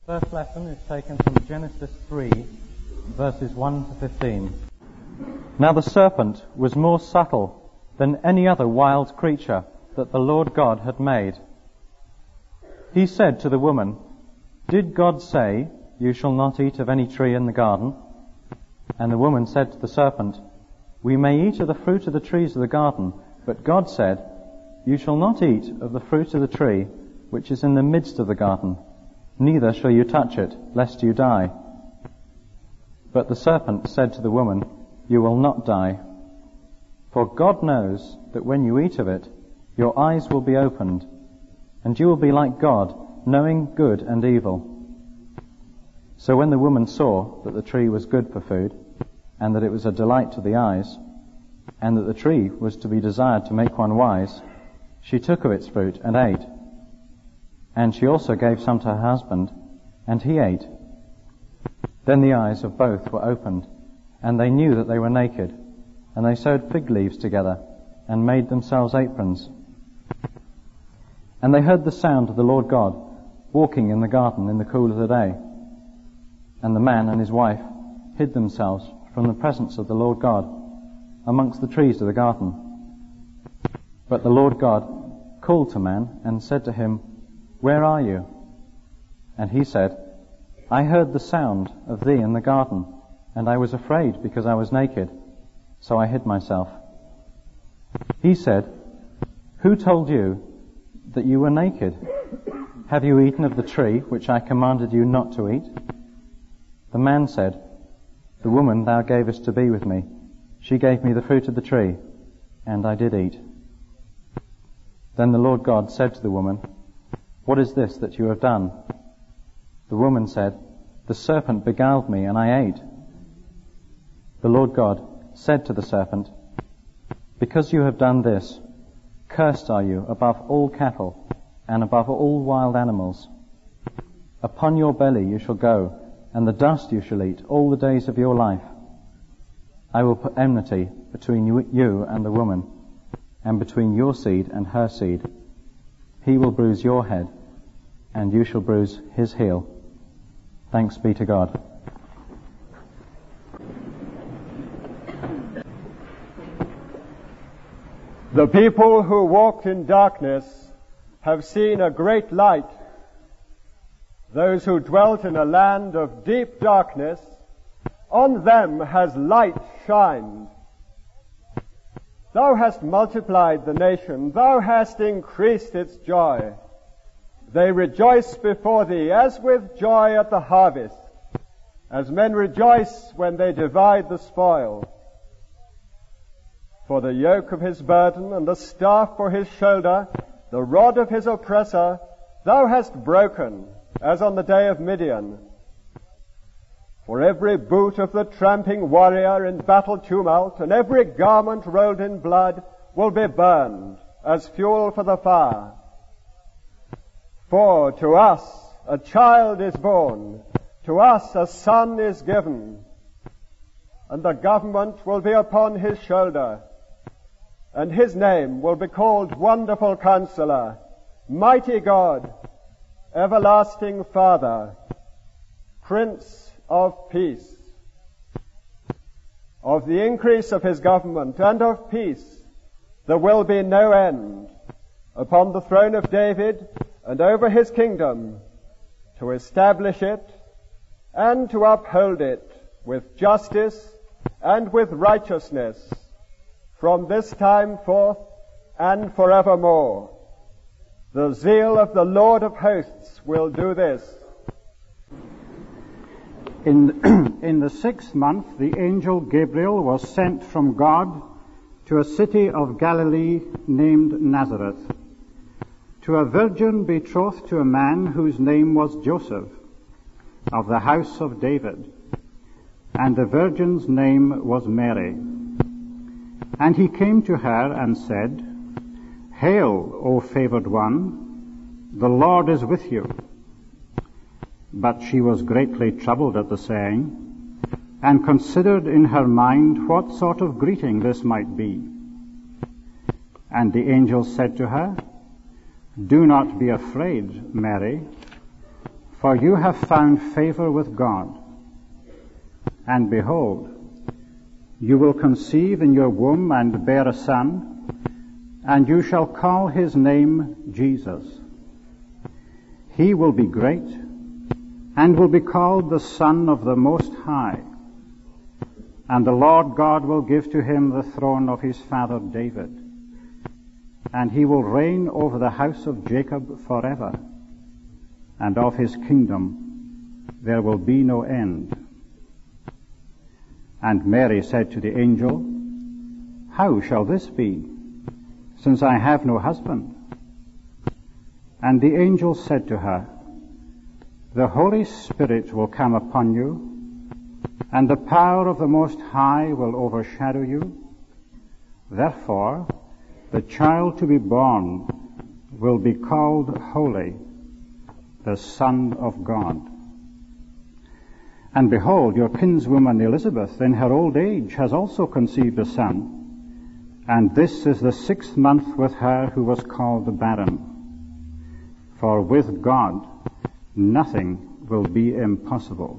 First lesson is taken from Genesis 3, verses 1 to 15. Now the serpent was more subtle than any other wild creature that the Lord God had made. He said to the woman, "Did God say, 'You shall not eat of any tree in the garden'?" And the woman said to the serpent, "We may eat of the fruit of the trees of the garden, but God said, 'You shall not eat of the fruit of the tree which is in the midst of the garden, neither shall you touch it, lest you die.' But the serpent said to the woman, 'You will not die. For God knows that when you eat of it, your eyes will be opened, and you will be like God, knowing good and evil.' So when the woman saw that the tree was good for food, and that it was a delight to the eyes, and that the tree was to be desired to make one wise, she took of its fruit and ate. And she also gave some to her husband, and he ate. Then the eyes of both were opened, and they knew that they were naked, and they sewed fig leaves together, and made themselves aprons. And they heard the sound of the Lord God walking in the garden in the cool of the day. And the man and his wife hid themselves from the presence of the Lord God amongst the trees of the garden. But the Lord God called to man and said to him, 'Where are you?' And he said, 'I heard the sound of thee in the garden, and I was afraid because I was naked, so I hid myself.' He said, 'Who told you that you were naked? Have you eaten of the tree which I commanded you not to eat?' The man said, 'The woman thou gavest to be with me, she gave me the fruit of the tree, and I did eat.' Then the Lord God said to the woman, 'What is this that you have done?' The woman said, 'The serpent beguiled me, and I ate.' The Lord God said to the serpent, 'Because you have done this, cursed are you above all cattle, and above all wild animals. Upon your belly you shall go, and the dust you shall eat all the days of your life. I will put enmity between you and the woman, and between your seed and her seed. He will bruise your head, and you shall bruise his heel. Thanks be to God." The people who walked in darkness have seen a great light. Those who dwelt in a land of deep darkness, on them has light shined. Thou hast multiplied the nation, thou hast increased its joy. They rejoice before thee as with joy at the harvest, as men rejoice when they divide the spoil. For the yoke of his burden and the staff for his shoulder, the rod of his oppressor, thou hast broken, as on the day of Midian. For every boot of the tramping warrior in battle tumult, and every garment rolled in blood, will be burned as fuel for the fire. For to us a child is born, to us a son is given, and the government will be upon his shoulder, and his name will be called Wonderful Counselor, Mighty God, Everlasting Father, Prince of Peace. Of the increase of his government and of peace there will be no end, upon the throne of David and over his kingdom, to establish it and to uphold it with justice and with righteousness from this time forth and forevermore. The zeal of the Lord of hosts will do this. In the 6th month, the angel Gabriel was sent from God to a city of Galilee named Nazareth, to a virgin betrothed to a man whose name was Joseph, of the house of David, and the virgin's name was Mary. And he came to her and said, "Hail, O favored one, the Lord is with you." But she was greatly troubled at the saying, and considered in her mind what sort of greeting this might be. And the angel said to her, "Do not be afraid, Mary, for you have found favor with God. And behold, you will conceive in your womb and bear a son, and you shall call his name Jesus. He will be great, and will be called the Son of the Most High. And the Lord God will give to him the throne of his father David, and he will reign over the house of Jacob forever, and of his kingdom there will be no end. And Mary said to the angel, How shall this be, since I have no husband? And the angel said to her, The Holy Spirit will come upon you, and the power of the Most High will overshadow you. Therefore, the child to be born will be called Holy, the Son of God. And behold, your kinswoman Elizabeth in her old age has also conceived a son, and this is the 6th month with her who was called barren. For with God nothing will be impossible.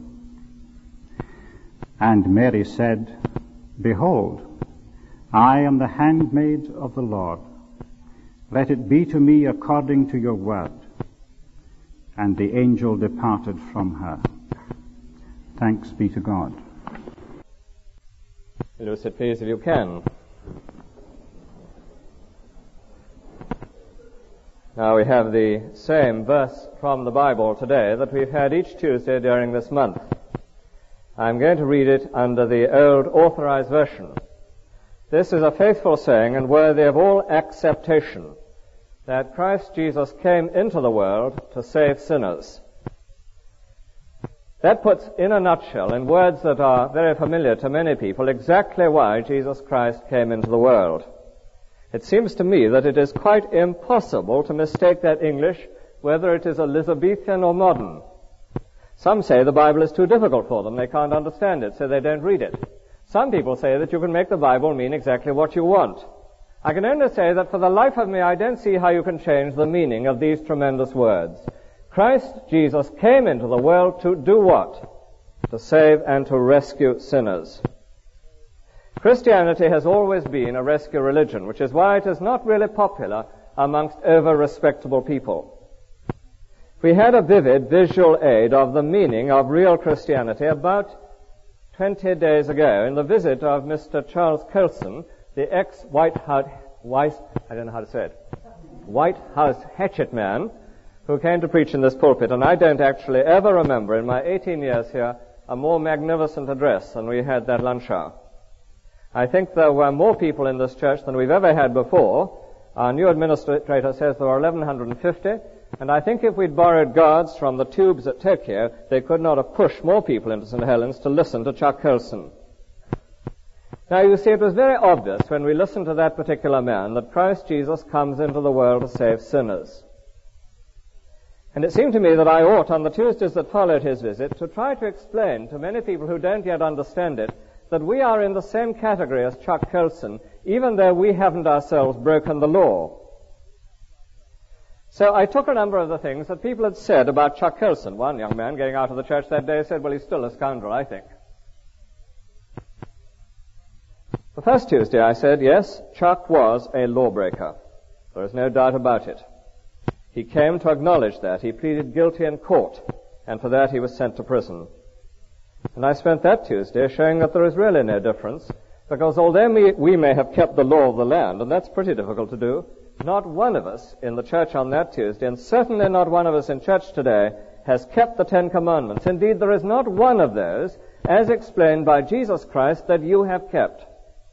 And Mary said, Behold, I am the handmaid of the Lord. Let it be to me according to your word. And the angel departed from her. Thanks be to God. Will you sit, please, if you can? Now we have the same verse from the Bible today that we've had each Tuesday during this month. I'm going to read it under the Old Authorized Version. This is a faithful saying and worthy of all acceptation, that Christ Jesus came into the world to save sinners. That puts, in a nutshell, in words that are very familiar to many people, exactly why Jesus Christ came into the world. It seems to me that it is quite impossible to mistake that English, whether it is Elizabethan or modern. Some say the Bible is too difficult for them, they can't understand it, so they don't read it. Some people say that you can make the Bible mean exactly what you want. I can only say that for the life of me, I don't see how you can change the meaning of these tremendous words. Christ Jesus came into the world to do what? To save and to rescue sinners. Christianity has always been a rescue religion, which is why it is not really popular amongst over-respectable people. We had a vivid visual aid of the meaning of real Christianity about 20 days ago in the visit of Mr. Charles Colson, the ex-White House hatchet man, who came to preach in this pulpit, and I don't actually ever remember in my 18 years here a more magnificent address than we had that lunch hour. I think there were more people in this church than we've ever had before. Our new administrator says there were 1,150, and I think if we'd borrowed guards from the tubes at Tokyo, they could not have pushed more people into St. Helens to listen to Chuck Colson. Now, you see, it was very obvious when we listened to that particular man that Christ Jesus comes into the world to save sinners. And it seemed to me that I ought, on the Tuesdays that followed his visit, to try to explain to many people who don't yet understand it that we are in the same category as Chuck Colson, even though we haven't ourselves broken the law. So I took a number of the things that people had said about Chuck Colson. One young man getting out of the church that day said, well, he's still a scoundrel, I think. The first Tuesday I said, yes, Chuck was a lawbreaker. There is no doubt about it. He came to acknowledge that. He pleaded guilty in court, and for that he was sent to prison. And I spent that Tuesday showing that there is really no difference, because although we may have kept the law of the land, and that's pretty difficult to do, not one of us in the church on that Tuesday, and certainly not one of us in church today, has kept the 10 Commandments. Indeed, there is not one of those, as explained by Jesus Christ, that you have kept.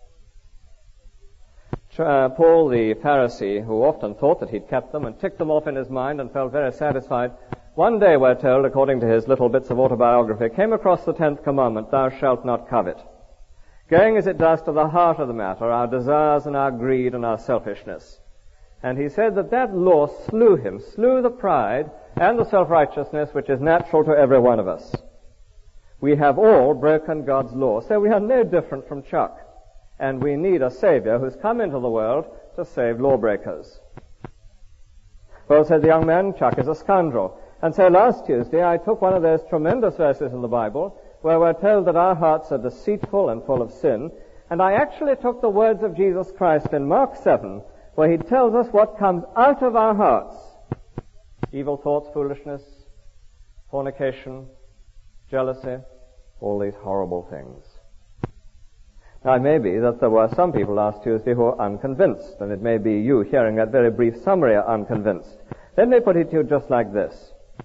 Paul the Pharisee, who often thought that he'd kept them and ticked them off in his mind and felt very satisfied, one day, we're told, according to his little bits of autobiography, came across the 10th commandment, thou shalt not covet. Going as it does to the heart of the matter, our desires and our greed and our selfishness. And he said that that law slew him, slew the pride and the self-righteousness which is natural to every one of us. We have all broken God's law, so we are no different from Chuck. And we need a Savior who's come into the world to save lawbreakers. Well, said the young man, Chuck is a scoundrel. And so last Tuesday I took one of those tremendous verses in the Bible where we're told that our hearts are deceitful and full of sin, and I actually took the words of Jesus Christ in Mark 7 where he tells us what comes out of our hearts. Evil thoughts, foolishness, fornication, jealousy, all these horrible things. Now, it may be that there were some people last Tuesday who are unconvinced, and it may be you hearing that very brief summary are unconvinced. Let me put it to you just like this.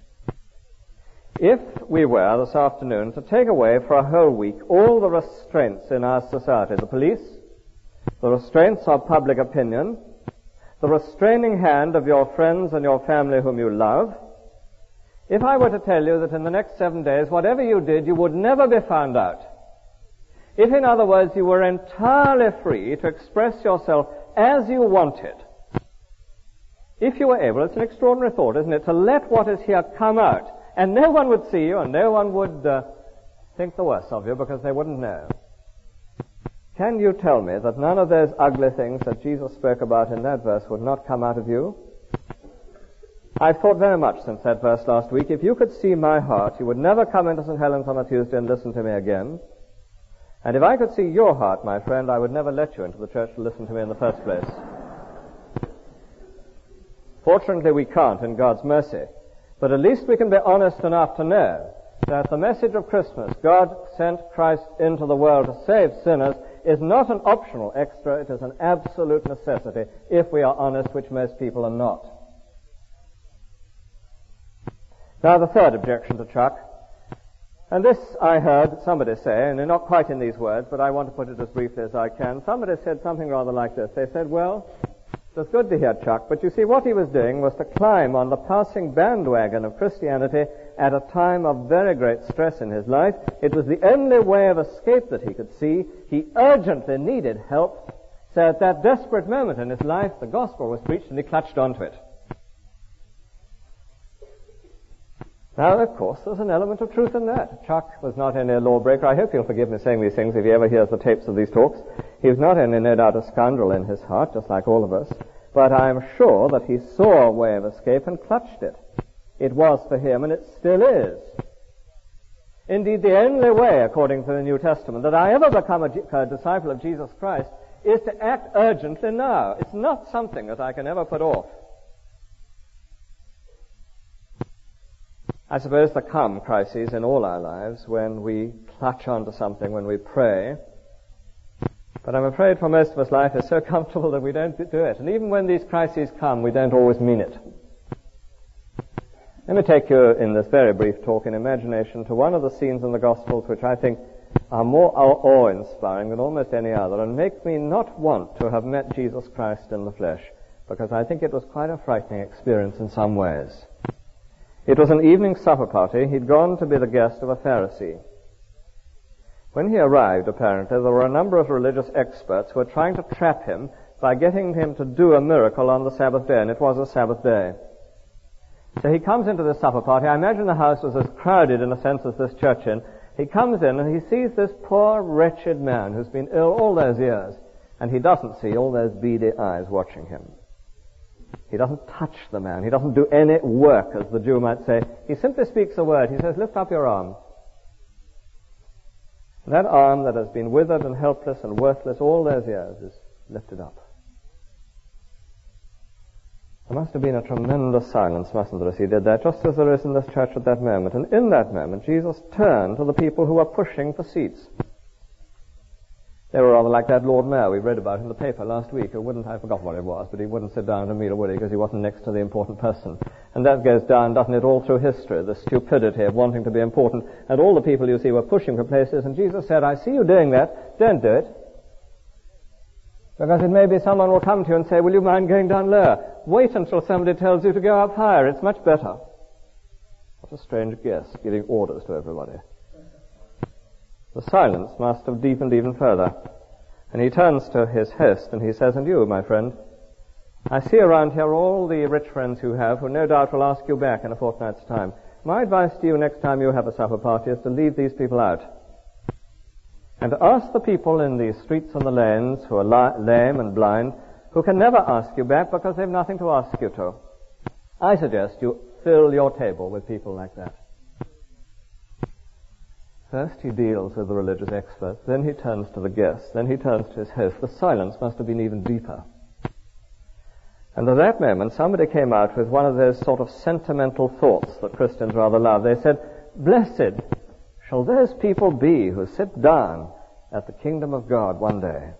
If we were, this afternoon, to take away for a whole week all the restraints in our society, the police, the restraints of public opinion, the restraining hand of your friends and your family whom you love, if I were to tell you that in the next 7 days, whatever you did, you would never be found out, if, in other words, you were entirely free to express yourself as you wanted, if you were able, it's an extraordinary thought, isn't it, to let what is here come out, and no one would see you, and no one would think the worse of you because they wouldn't know. Can you tell me that none of those ugly things that Jesus spoke about in that verse would not come out of you? I've thought very much since that verse last week. If you could see my heart, you would never come into St. Helens on a Tuesday and listen to me again. And if I could see your heart, my friend, I would never let you into the church to listen to me in the first place. Fortunately, we can't in God's mercy. But at least we can be honest enough to know that the message of Christmas, God sent Christ into the world to save sinners, is not an optional extra, it is an absolute necessity if we are honest, which most people are not. Now the third objection to Chuck, and this I heard somebody say, and not quite in these words, but I want to put it as briefly as I can. Somebody said something rather like this. They said, well, it was good to hear Chuck, but you see what he was doing was to climb on the passing bandwagon of Christianity at a time of very great stress in his life. It was the only way of escape that he could see. He urgently needed help. So at that desperate moment in his life, the gospel was preached and he clutched onto it. Now, of course, there's an element of truth in that. Chuck was not only a lawbreaker. I hope you'll forgive me saying these things if he ever hears the tapes of these talks. He was not only, no doubt, a scoundrel in his heart, just like all of us, but I'm sure that he saw a way of escape and clutched it. It was for him, and it still is. Indeed, the only way, according to the New Testament, that I ever become a disciple of Jesus Christ is to act urgently now. It's not something that I can ever put off. I suppose there come crises in all our lives when we clutch onto something, when we pray. But I'm afraid for most of us life is so comfortable that we don't do it. And even when these crises come, we don't always mean it. Let me take you in this very brief talk in imagination to one of the scenes in the Gospels which I think are more awe-inspiring than almost any other and make me not want to have met Jesus Christ in the flesh, because I think it was quite a frightening experience in some ways. It was an evening supper party. He'd gone to be the guest of a Pharisee. When he arrived, apparently, there were a number of religious experts who were trying to trap him by getting him to do a miracle on the Sabbath day, and it was a Sabbath day. So he comes into this supper party. I imagine the house was as crowded, in a sense, as this church in. He comes in and he sees this poor, wretched man who's been ill all those years, and he doesn't see all those beady eyes watching him. He doesn't touch the man. He doesn't do any work, as the Jew might say. He simply speaks a word. He says, lift up your arm. And that arm that has been withered and helpless and worthless all those years is lifted up. There must have been a tremendous silence, mustn't there, as he did that, just as there is in this church at that moment. And in that moment, Jesus turned to the people who were pushing for seats. They were rather like that Lord Mayor we read about in the paper last week, who wouldn't, I forgot what it was, but he wouldn't sit down to a meal, would he, because he wasn't next to the important person. And that goes down, doesn't it, all through history, the stupidity of wanting to be important. And all the people you see were pushing for places, and Jesus said, I see you doing that, don't do it. Because it may be someone will come to you and say, will you mind going down lower? Wait until somebody tells you to go up higher, it's much better. What a strange guest, giving orders to everybody. The silence must have deepened even further. And he turns to his host and he says, and you, my friend, I see around here all the rich friends you have who no doubt will ask you back in a fortnight's time. My advice to you next time you have a supper party is to leave these people out. And to ask the people in the streets and the lanes who are lame and blind, who can never ask you back because they've nothing to ask you to. I suggest you fill your table with people like that? First he deals with the religious experts, then he turns to the guests, then he turns to his host. The silence must have been even deeper. And at that moment, somebody came out with one of those sort of sentimental thoughts that Christians rather love. They said, "Blessed shall those people be who sit down at the kingdom of God one day."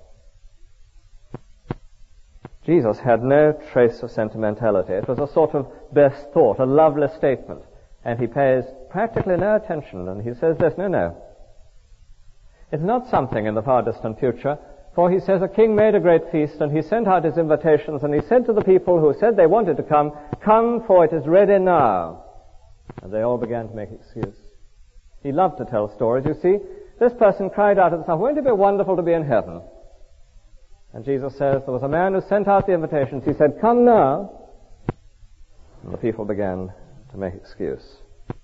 Jesus had no trace of sentimentality. It was a sort of best thought, a loveless statement. And he pays practically no attention, and he says this, no. It's not something in the far distant future, for he says a king made a great feast, and he sent out his invitations, and he said to the people who said they wanted to come, "Come, for it is ready now." And they all began to make excuse. He loved to tell stories. You see, this person cried out at himself, "Won't it be wonderful to be in heaven?" And Jesus says there was a man who sent out the invitations. He said, "Come now." And the people began to make excuse.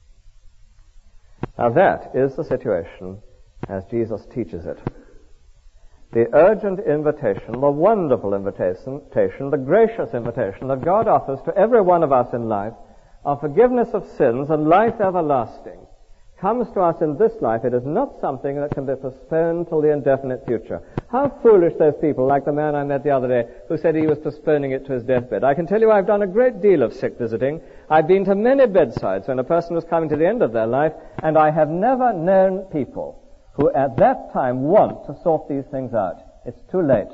Now that is the situation as Jesus teaches it. The urgent invitation, the wonderful invitation, the gracious invitation that God offers to every one of us in life of forgiveness of sins and life everlasting comes to us in this life. It is not something that can be postponed till the indefinite future. How foolish those people, like the man I met the other day, who said he was postponing it to his deathbed. I can tell you I've done a great deal of sick visiting. I've been to many bedsides when a person was coming to the end of their life, and I have never known people who at that time want to sort these things out. It's too late.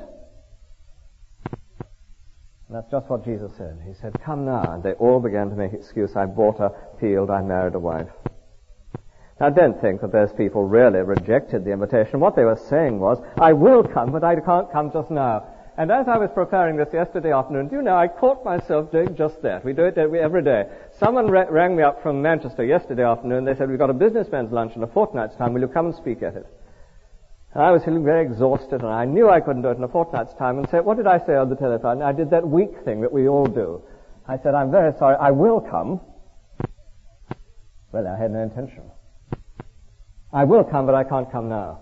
And that's just what Jesus said. He said, "Come now." And they all began to make excuse. I bought a field, I married a wife. Now don't think that those people really rejected the invitation. What they were saying was, "I will come, but I can't come just now." And as I was preparing this yesterday afternoon, do you know, I caught myself doing just that. We do it every day. Someone rang me up from Manchester yesterday afternoon. They said, "We've got a businessman's lunch in a fortnight's time. Will you come and speak at it?" And I was feeling very exhausted, and I knew I couldn't do it in a fortnight's time. And said, "What did I say on the telephone?" I did that weak thing that we all do. I said, "I'm very sorry. I will come." Well, I had no intention. I will come, but I can't come now.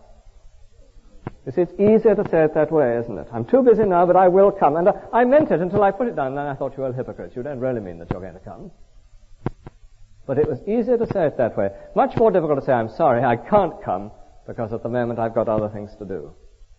You see, it's easier to say it that way, isn't it? I'm too busy now, but I will come. And I meant it until I put it down, and then I thought, you are hypocrites. You don't really mean that you're going to come. But it was easier to say it that way. Much more difficult to say, "I'm sorry, I can't come, because at the moment I've got other things to do."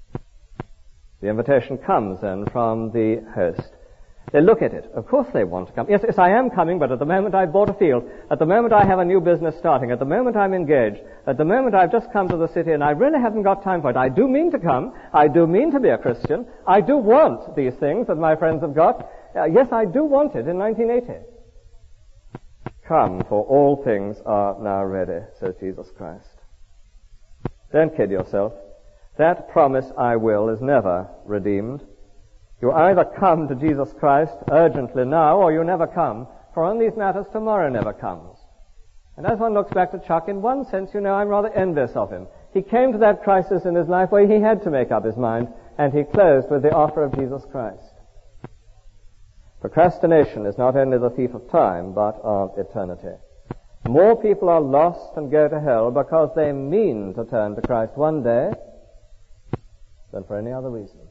The invitation comes then from the host. They look at it. Of course they want to come. Yes, I am coming, but at the moment I've bought a field. At the moment I have a new business starting. At the moment I'm engaged. At the moment I've just come to the city and I really haven't got time for it. I do mean to come. I do mean to be a Christian. I do want these things that my friends have got. Yes, I do want it in 1980. Come, for all things are now ready, says Jesus Christ. Don't kid yourself. That promise, "I will," is never redeemed. You either come to Jesus Christ urgently now, or you never come, for on these matters tomorrow never comes. And as one looks back to Chuck, in one sense, you know, I'm rather envious of him. He came to that crisis in his life where he had to make up his mind, and he closed with the offer of Jesus Christ. Procrastination is not only the thief of time, but of eternity. More people are lost and go to hell because they mean to turn to Christ one day than for any other reason.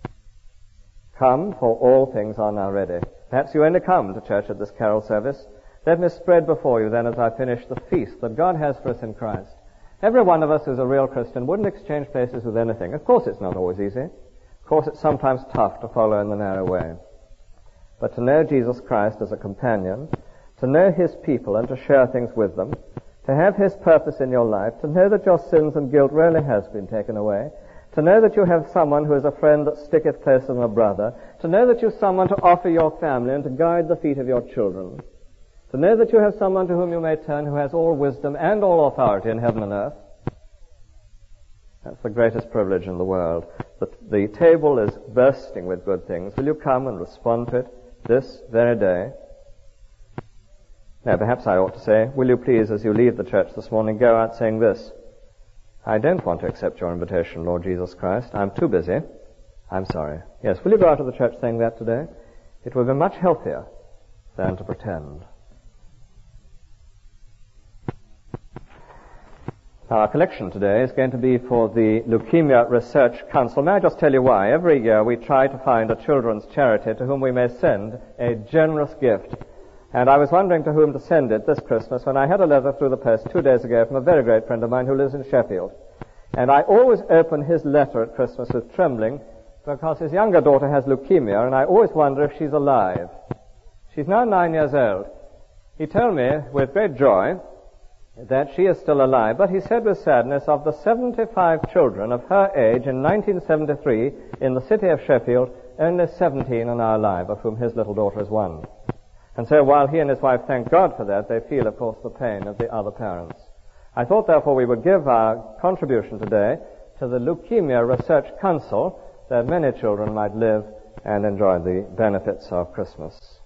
Come, for all things are now ready. Perhaps you only come to church at this carol service. Let me spread before you then as I finish the feast that God has for us in Christ. Every one of us who's a real Christian wouldn't exchange places with anything. Of course it's not always easy. Of course it's sometimes tough to follow in the narrow way. But to know Jesus Christ as a companion, to know His people and to share things with them, to have His purpose in your life, to know that your sins and guilt really has been taken away, to know that you have someone who is a friend that sticketh closer than a brother, to know that you have someone to offer your family and to guide the feet of your children, to know that you have someone to whom you may turn who has all wisdom and all authority in heaven and earth. That's the greatest privilege in the world. The table is bursting with good things. Will you come and respond to it this very day? Now, perhaps I ought to say, will you please, as you leave the church this morning, go out saying this: I don't want to accept your invitation, Lord Jesus Christ. I'm too busy. I'm sorry. Yes, will you go out of the church saying that today? It will be much healthier than to pretend. Now, our collection today is going to be for the Leukemia Research Council. May I just tell you why? Every year we try to find a children's charity to whom we may send a generous gift. And I was wondering to whom to send it this Christmas when I had a letter through the post 2 days ago from a very great friend of mine who lives in Sheffield. And I always open his letter at Christmas with trembling because his younger daughter has leukemia, and I always wonder if she's alive. She's now 9 years old. He told me with great joy that she is still alive, but he said with sadness, of the 75 children of her age in 1973 in the city of Sheffield, only 17 are now alive, of whom his little daughter is one. And so while he and his wife thank God for that, they feel, of course, the pain of the other parents. I thought, therefore, we would give our contribution today to the Leukemia Research Council, that many children might live and enjoy the benefits of Christmas.